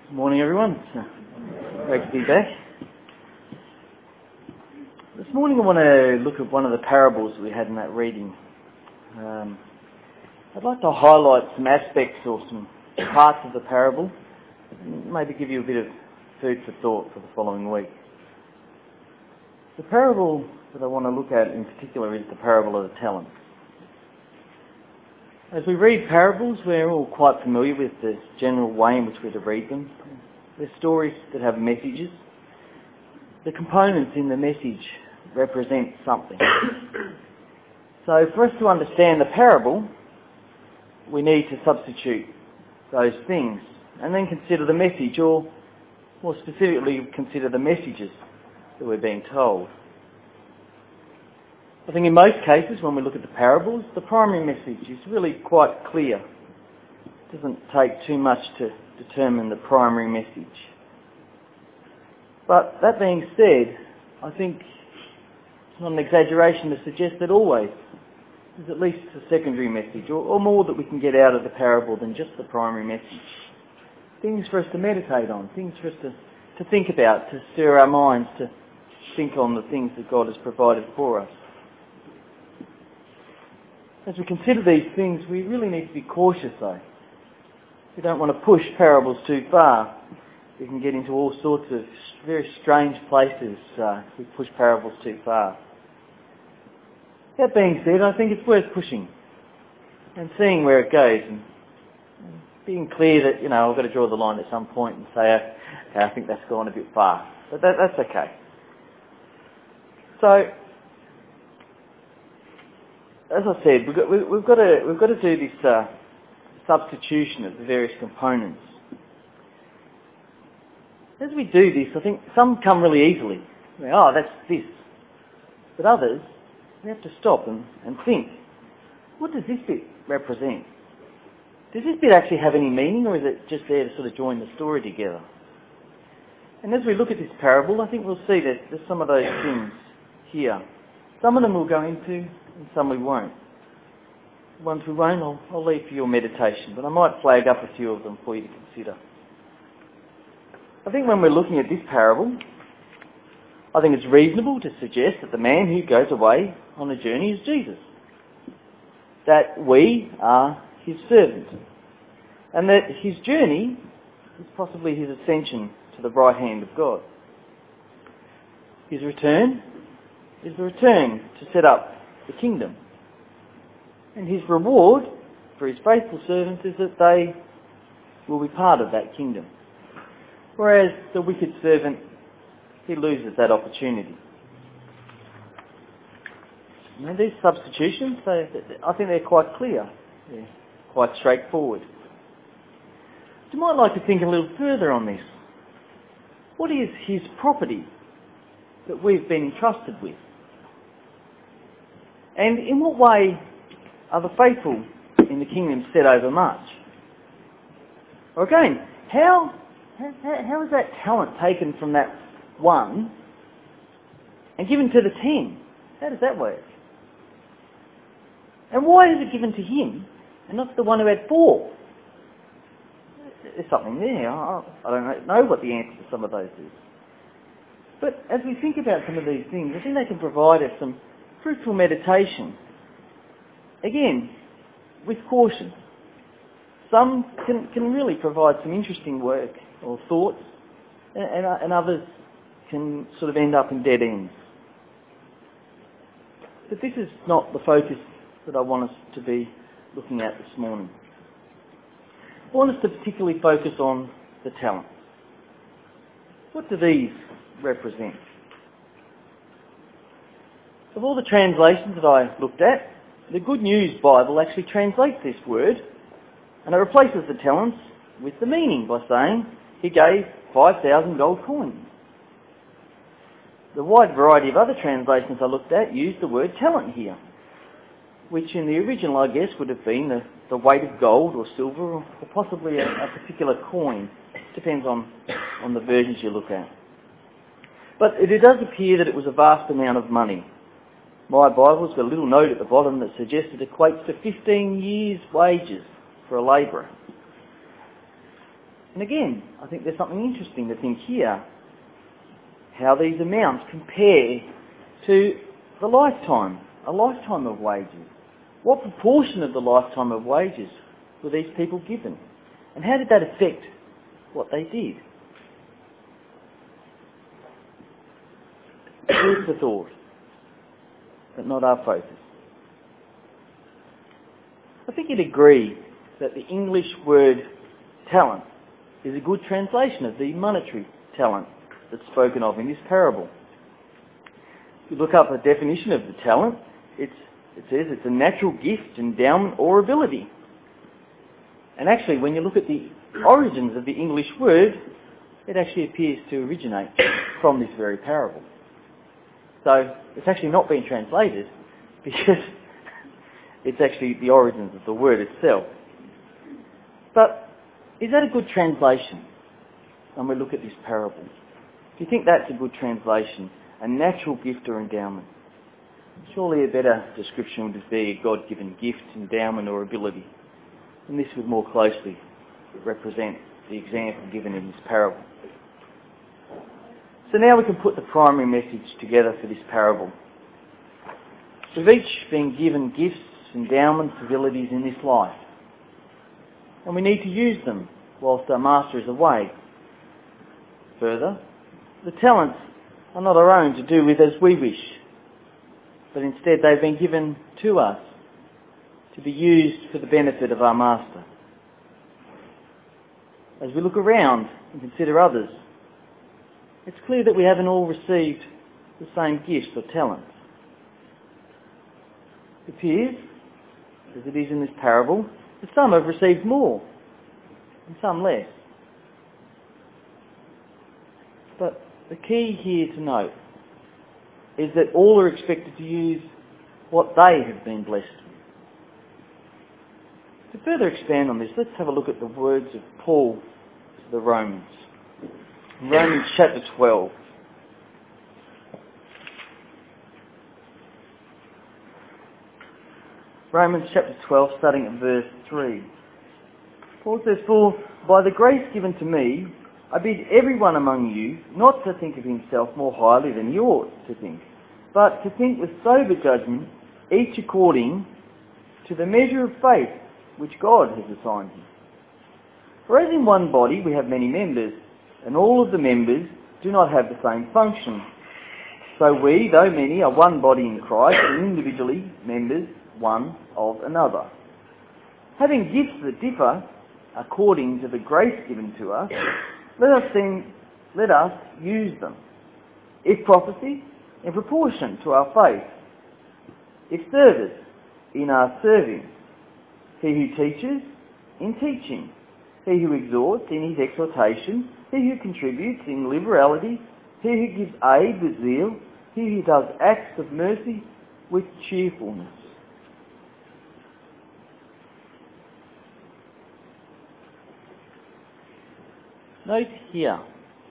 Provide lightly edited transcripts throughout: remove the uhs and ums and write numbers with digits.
Good morning, everyone. It's great to be back. This morning I want to look at one of the parables we had in that reading. I'd like to highlight some aspects or some parts of the parable and maybe give you a bit of food for thought for the following week. The parable that I want to look at in particular is the parable of the talents. As we read parables, we're all quite familiar with the general way in which we're to read them. They're stories that have messages. The components in the message represent something. So for us to understand the parable, we need to substitute those things and then consider the message, or more specifically consider the messages that we're being told. I think in most cases when we look at the parables, the primary message is really quite clear. It doesn't take too much to determine the primary message. But that being said, I think it's not an exaggeration to suggest that always there's at least a secondary message or more that we can get out of the parable than just the primary message. Things for us to meditate on, things for us to think about, to stir our minds, to think on the things that God has provided for us. As we consider these things, we really need to be cautious though. We don't want to push parables too far. We can get into all sorts of very strange places if we push parables too far. That being said, I think it's worth pushing and seeing where it goes and being clear that, I've got to draw the line at some point and say, okay, I think that's gone a bit far. But that's okay. So, as I said, we've got to do this substitution of the various components. As we do this, I think some come really easily. That's this. But others, we have to stop and think. What does this bit represent? Does this bit actually have any meaning, or is it just there to sort of join the story together? And as we look at this parable, I think we'll see that there's some of those things here. Some of them we'll go into, and some we won't. The ones we won't, I'll leave for your meditation, but I might flag up a few of them for you to consider. I think when we're looking at this parable, I think it's reasonable to suggest that the man who goes away on a journey is Jesus. That we are his servant. And that his journey is possibly his ascension to the right hand of God. His return is the return to set up the kingdom. And his reward for his faithful servants is that they will be part of that kingdom. Whereas the wicked servant, he loses that opportunity. These substitutions, I think they're quite clear. They're quite straightforward. You might like to think a little further on this. What is his property that we've been entrusted with? And in what way are the faithful in the kingdom set over much? Or again, how is that talent taken from that one and given to the 10? How does that work? And why is it given to him and not to the one who had 4? There's something there. I don't know what the answer to some of those is. But as we think about some of these things, I think they can provide us some fruitful meditation. Again, with caution. Some can really provide some interesting work or thoughts, and others can sort of end up in dead ends. But this is not the focus that I want us to be looking at this morning. I want us to particularly focus on the talents. What do these represent? Of all the translations that I looked at, the Good News Bible actually translates this word, and it replaces the talents with the meaning by saying he gave 5,000 gold coins. The wide variety of other translations I looked at used the word talent here, which in the original, I guess, would have been the weight of gold or silver or possibly a particular coin. Depends on the versions you look at. But it does appear that it was a vast amount of money. My Bible's got a little note at the bottom that suggests it equates to 15 years' wages for a labourer. And again, I think there's something interesting to think here, how these amounts compare to a lifetime of wages. What proportion of the lifetime of wages were these people given? And how did that affect what they did? Here's the thought, but not our focus. I think you'd agree that the English word talent is a good translation of the monetary talent that's spoken of in this parable. If you look up a definition of the talent, it says it's a natural gift, endowment or ability. And actually, when you look at the origins of the English word, it actually appears to originate from this very parable. So it's actually not been translated because it's actually the origins of the word itself. But is that a good translation when we look at this parable? Do you think that's a good translation? A natural gift or endowment? Surely a better description would be a God-given gift, endowment or ability. And this would more closely represent the example given in this parable. So now we can put the primary message together for this parable. We've each been given gifts, endowments, abilities in this life. And we need to use them whilst our Master is away. Further, the talents are not our own to do with as we wish, but instead they've been given to us to be used for the benefit of our Master. As we look around and consider others, it's clear that we haven't all received the same gifts or talents. It appears, as it is in this parable, that some have received more and some less. But the key here to note is that all are expected to use what they have been blessed with. To further expand on this, let's have a look at the words of Paul to the Romans. In Romans chapter 12. Romans chapter 12, starting at verse 3. Paul says, "For by the grace given to me, I bid everyone among you not to think of himself more highly than he ought to think, but to think with sober judgment, each according to the measure of faith which God has assigned him. For as in one body we have many members, and all of the members do not have the same function. So we, though many, are one body in Christ, and individually members one of another. Having gifts that differ according to the grace given to us, let us use them. If prophecy, in proportion to our faith. If service, in our serving. He who teaches, in teaching. He who exhorts, in his exhortation. He who contributes, in liberality. He who gives aid, with zeal. He who does acts of mercy, with cheerfulness." Note here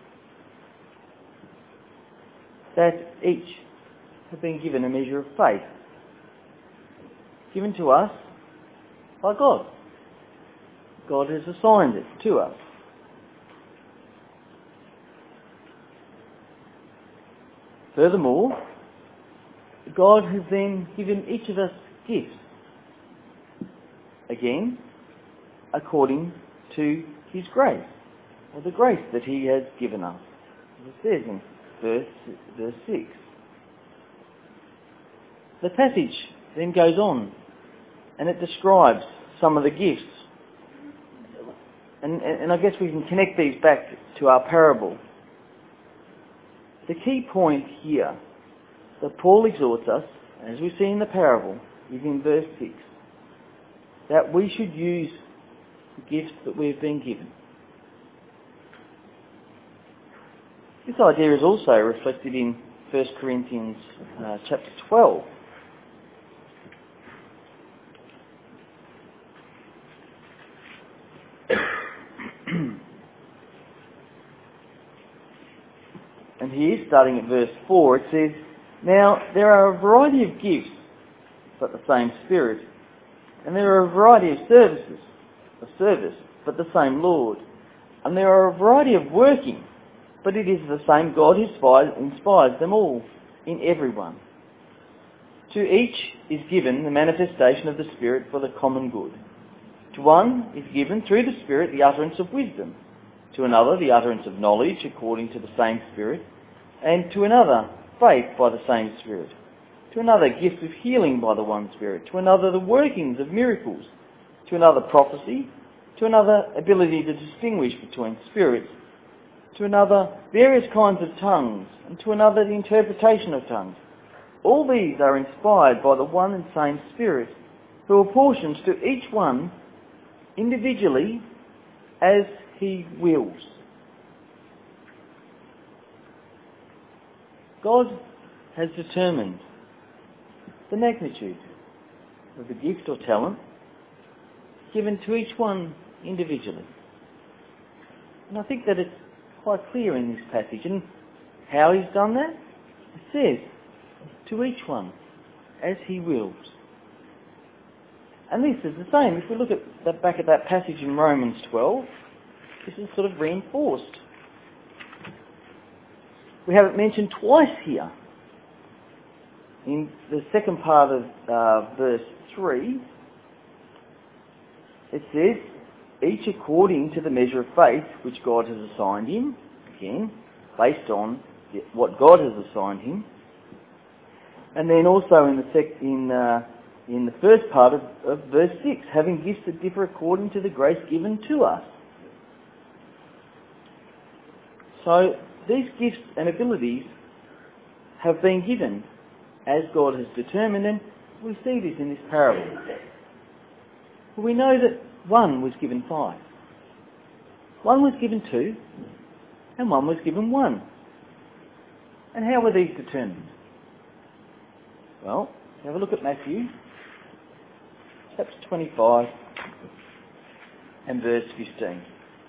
that each have been given a measure of faith, given to us by God. God has assigned it to us. Furthermore, God has then given each of us gifts, again, according to his grace, or the grace that he has given us, as it says in verse 6. The passage then goes on and it describes some of the gifts. And I guess we can connect these back to our parable. The key point here that Paul exhorts us, as we see in the parable, is in verse 6, that we should use the gifts that we've been given. This idea is also reflected in 1 Corinthians chapter 12. And here, starting at verse 4, it says, "Now there are a variety of gifts, but the same Spirit. And there are a variety of service, but the same Lord. And there are a variety of working, but it is the same God who inspires them all in everyone. To each is given the manifestation of the Spirit for the common good. To one is given through the Spirit the utterance of wisdom, to another the utterance of knowledge according to the same Spirit, and to another faith by the same Spirit, to another gifts of healing by the one Spirit, to another the workings of miracles, to another prophecy, to another ability to distinguish between spirits, to another various kinds of tongues, and to another the interpretation of tongues. All these are inspired by the one and same Spirit, who apportions to each one individually as he wills. God has determined the magnitude of the gift or talent given to each one individually. And I think that it's quite clear in this passage. And how he's done that? It says, to each one, as he wills. And this is the same. If we look at that, back at that passage in Romans 12, this is sort of reinforced. We have it mentioned twice here. In the second part of verse 3, it says, each according to the measure of faith which God has assigned him, again, based on what God has assigned him. And then also in the first part of verse 6, having gifts that differ according to the grace given to us. So these gifts and abilities have been given as God has determined, and we see this in this parable. We know that one was given 5. One was given 2, and one was given 1. And how were these determined? Well, have a look at Matthew, chapter 25, and verse 15.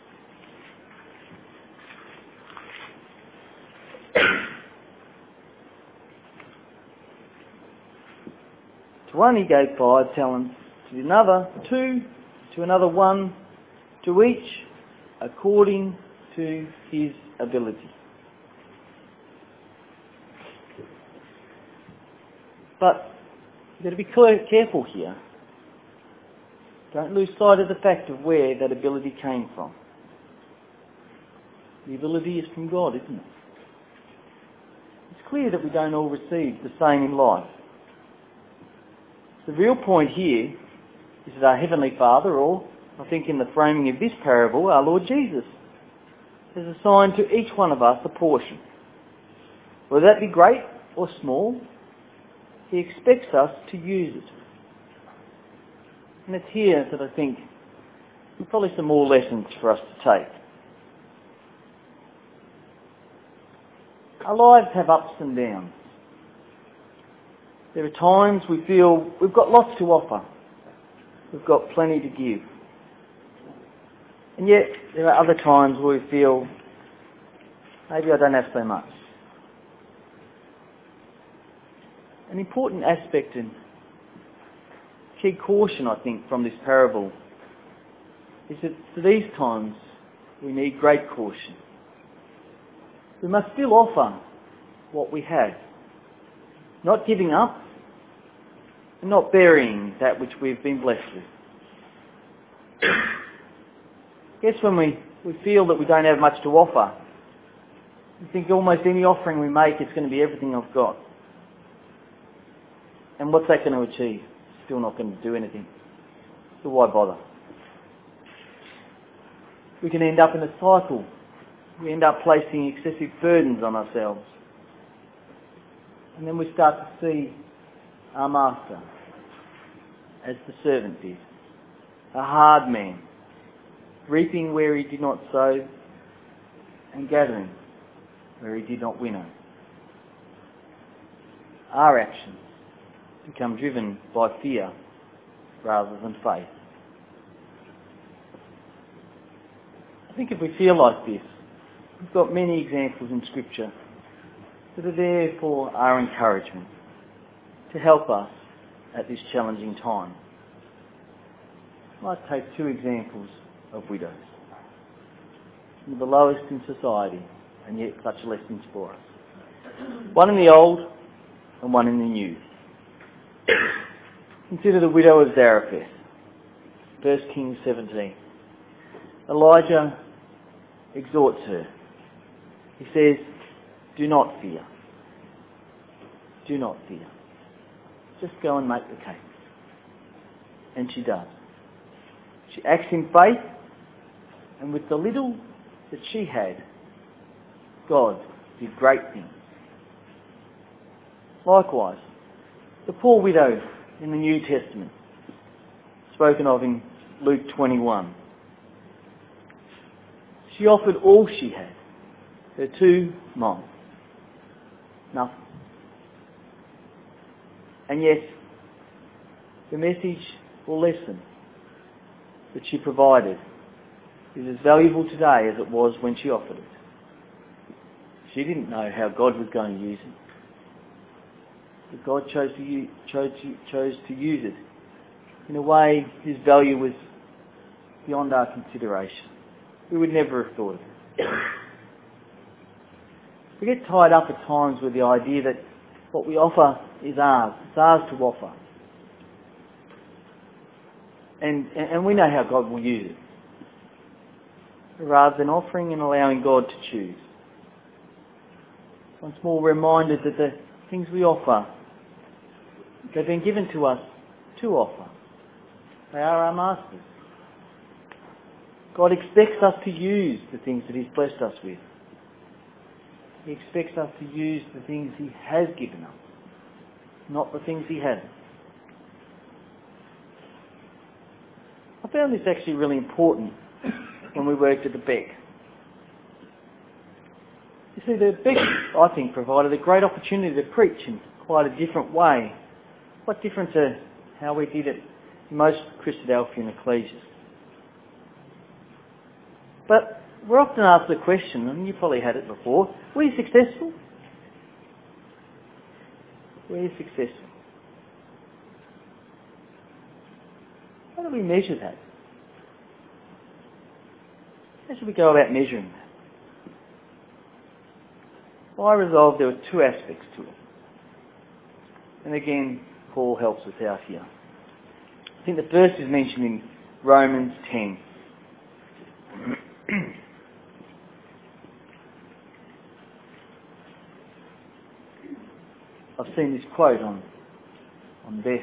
To one he gave 5 talents, to another 2, to another 1, to each according to his ability. But you've got to be careful here. Don't lose sight of the fact of where that ability came from. The ability is from God, isn't it? It's clear that we don't all receive the same in life. The real point here is that our Heavenly Father, or I think in the framing of this parable, our Lord Jesus, has assigned to each one of us a portion. Whether that be great or small, he expects us to use it. And it's here that I think there are probably some more lessons for us to take. Our lives have ups and downs. There are times we feel we've got lots to offer. We've got plenty to give. And yet there are other times where we feel maybe I don't have so much. An important aspect and key caution, I think, from this parable is that for these times we need great caution. We must still offer what we have, not giving up and not burying that which we've been blessed with. I guess when we feel that we don't have much to offer, we think almost any offering we make is going to be everything I've got. And what's that going to achieve? Still not going to do anything. So why bother? We can end up in a cycle. We end up placing excessive burdens on ourselves. And then we start to see our master as the servant did. A hard man, reaping where he did not sow and gathering where he did not winnow. Our actions become driven by fear rather than faith. I think if we feel like this, we've got many examples in Scripture that are there for our encouragement, to help us at this challenging time. I might take 2 examples of widows. some of the lowest in society, and yet such lessons for us. One in the Old and one in the New. Consider the widow of Zarephath, 1 Kings 17. Elijah exhorts her. He says, do not fear. Do not fear. Just go and make the cake. And she does. She acts in faith, and with the little that she had, God did great things. Likewise, the poor widow in the New Testament, spoken of in Luke 21. She offered all she had, her 2 mites, nothing. And yet, the message or lesson that she provided is as valuable today as it was when she offered it. She didn't know how God was going to use it. But God chose to use it in a way whose value was beyond our consideration. We would never have thought of it. We get tied up at times with the idea that what we offer is ours. It's ours to offer. And we know how God will use it, rather than offering and allowing God to choose. Once more reminded that the things we offer, they've been given to us to offer. They are our masters. God expects us to use the things that He's blessed us with. He expects us to use the things He has given us, not the things He hasn't. I found this actually really important when we worked at the Beck. You see, the Beck, I think, provided a great opportunity to preach in quite a different way. Quite different to how we did it in most Christadelphian ecclesias. But we're often asked the question, and you probably had it before, were you successful? Were you successful? How do we measure that? How should we go about measuring that? Well, I resolved there were 2 aspects to it. And again, Paul helps us out here. I think the first is mentioned in Romans 10. I've seen this quote on Beth's,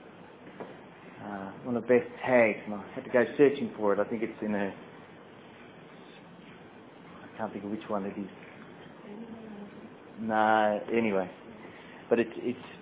one of Beth's tags, and I had to go searching for it. I think it's in I can't think of which one it is. No, anyway, but it's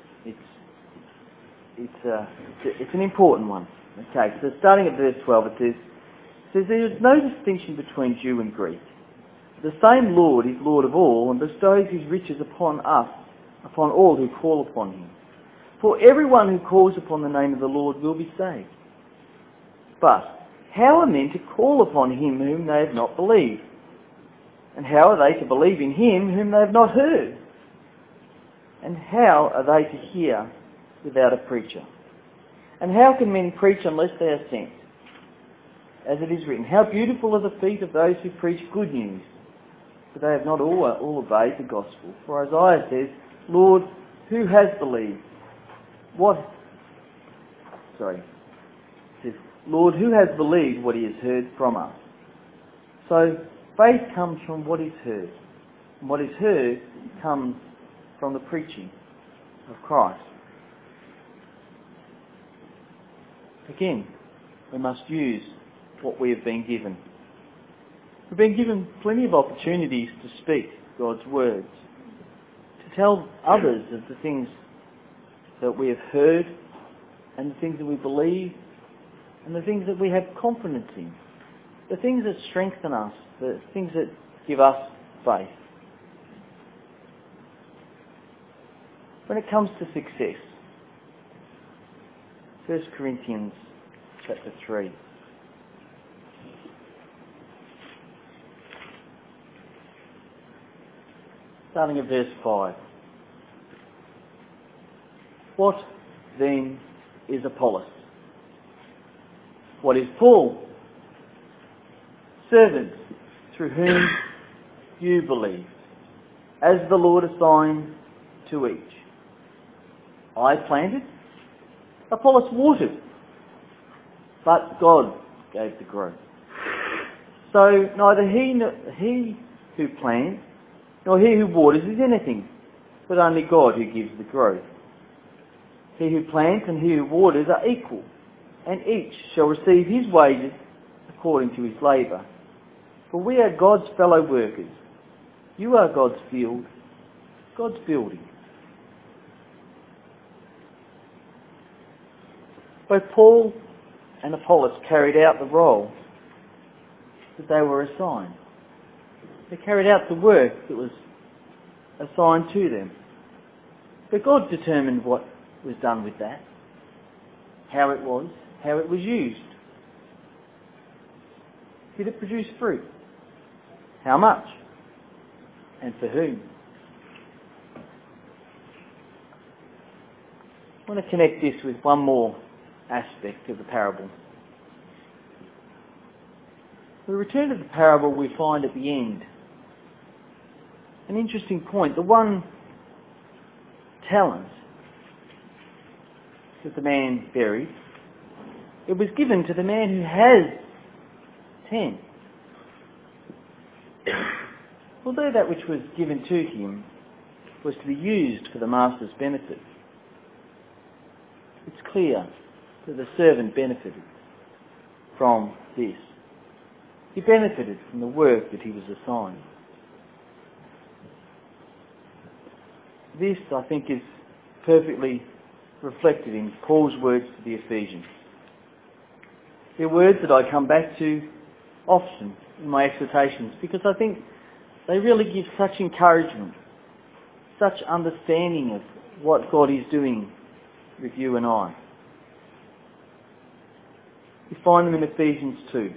an important one. Okay, so starting at verse 12, it says there is no distinction between Jew and Greek. The same Lord is Lord of all and bestows His riches upon us, upon all who call upon Him. For everyone who calls upon the name of the Lord will be saved. But how are men to call upon Him whom they have not believed? And how are they to believe in Him whom they have not heard? And how are they to hear without a preacher? And how can men preach unless they are sent? As it is written, how beautiful are the feet of those who preach good news, but they have not all obeyed the gospel. For Isaiah says, Lord, who has believed? Lord, who has believed what He has heard from us? So faith comes from what is heard, and what is heard comes from the preaching of Christ. Again, we must use what we have been given. We've been given plenty of opportunities to speak God's words, to tell others of the things that we have heard and the things that we believe and the things that we have confidence in, the things that strengthen us, the things that give us faith. When it comes to success, 1 Corinthians chapter 3. Starting at verse 5. What then is Apollos? What is Paul? Servants through whom you believed, as the Lord assigned to each. I planted, Apollos watered, but God gave the growth. So neither he who plants nor he who waters is anything, but only God who gives the growth. He who plants and he who waters are equal, and each shall receive his wages according to his labour. For we are God's fellow workers. You are God's field, God's building. Both Paul and Apollos carried out the role that they were assigned. They carried out the work that was assigned to them. But God determined what was done with that, how it was used. Did it produce fruit? How much? And for whom? I want to connect this with one more aspect of the parable. We return to the parable we find at the end. An interesting point. The one talent that the man buried, it was given to the man who has 10. Although that which was given to him was to be used for the master's benefit, it's clear that the servant benefited from this. He benefited from the work that he was assigned. This, I think, is perfectly reflected in Paul's words to the Ephesians. They're words that I come back to often in my exhortations because I think they really give such encouragement, such understanding of what God is doing with you and I. We find them in Ephesians 2.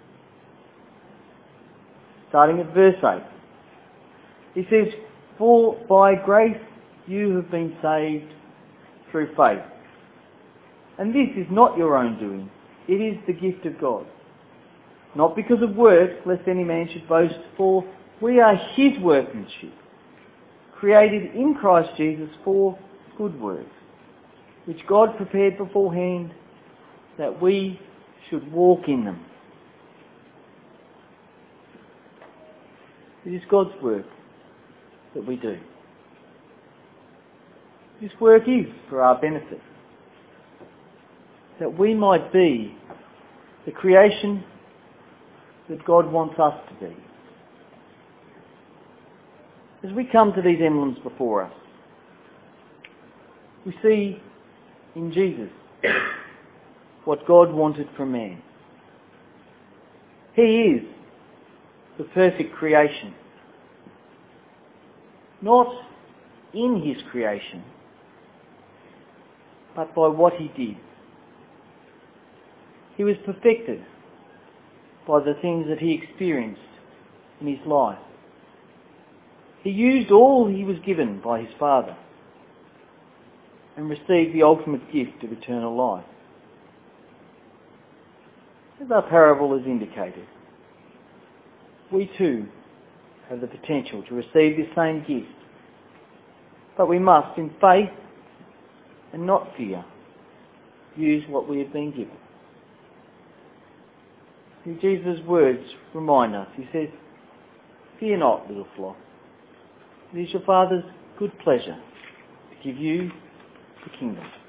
Starting at verse 8. He says, "For by grace you have been saved through faith. And this is not your own doing. It is the gift of God. Not because of works, lest any man should boast, for we are his workmanship, created in Christ Jesus for good works, which God prepared beforehand that we should walk in them." It is God's work that we do. This work is for our benefit, that we might be the creation that God wants us to be. As we come to these emblems before us, we see in Jesus what God wanted from man. He is the perfect creation. Not in his creation, but by what he did. He was perfected by the things that he experienced in his life. He used all he was given by his Father and received the ultimate gift of eternal life. As our parable has indicated, we too have the potential to receive this same gift, but we must, in faith and not fear, use what we have been given. In Jesus' words remind us, he says, "Fear not, little flock. It is your Father's good pleasure to give you the kingdom."